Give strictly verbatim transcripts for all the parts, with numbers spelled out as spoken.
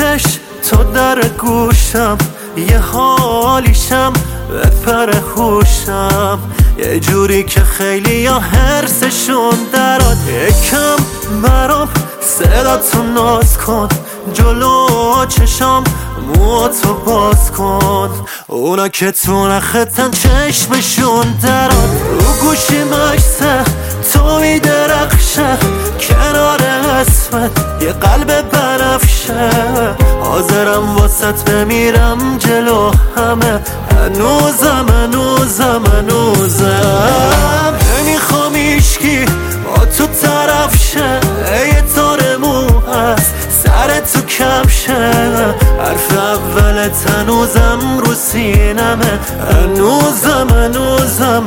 بکش تو در گوشم، یه حالیشم بپر خوشم، یه جوری که خیلی یا حرسشون دراد. یکم برام صداتو ناز کن، جلو چشام موهاتو باز کن، اونا که تو نختن چشمشون دراد. رو گوشی مکسه تو میدرخشه، کنار اسمت یه قلب بنفشه، حاضرم واسط بمیرم جلو همه، هنوزم هنوزم هنوزم نمیخوام ایشکی با تو طرف شه، یه تار مو هست سر تو کمشه، حرف اولت هنوزم رو سینمه، هنوزم هنوزم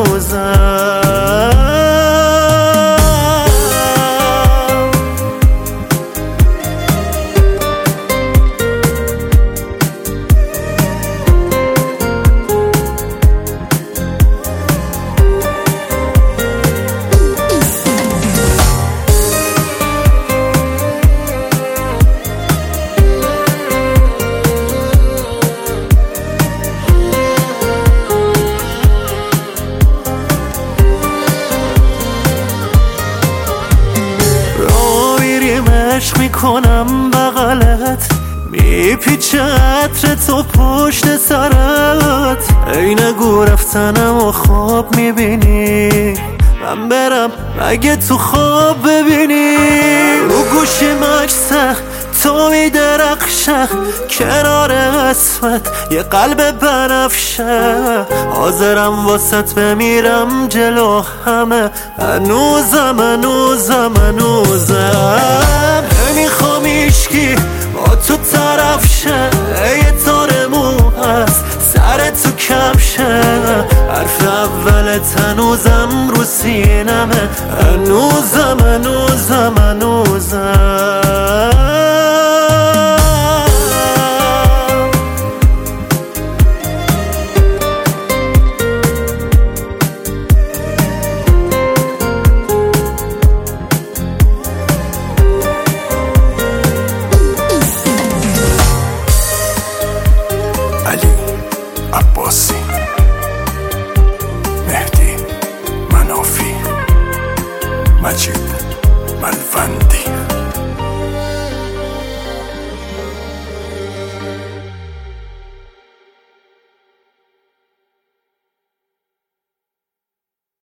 هنوزم عشق میکنم بغلت، میپیچه عطر تو پشت سرت، ای نگو رفتنم و خواب میبینی، من برم مگه تو خواب ببینی. رو گوشی مکسه تو میدرخشه، کنار اسمت یه قلب بنفشه، حاضرم واسط بمیرم جلو همه، هنوزم هنوزم هنوزم نمیخوام ایشکی با تو طرف شه، یه تار مو هست سر تو کمشه، حرف اولت هنوزم رو سینمه، هنوزم هنوزم هنوزم عباسی، مهدی منافی، مجید ملوند.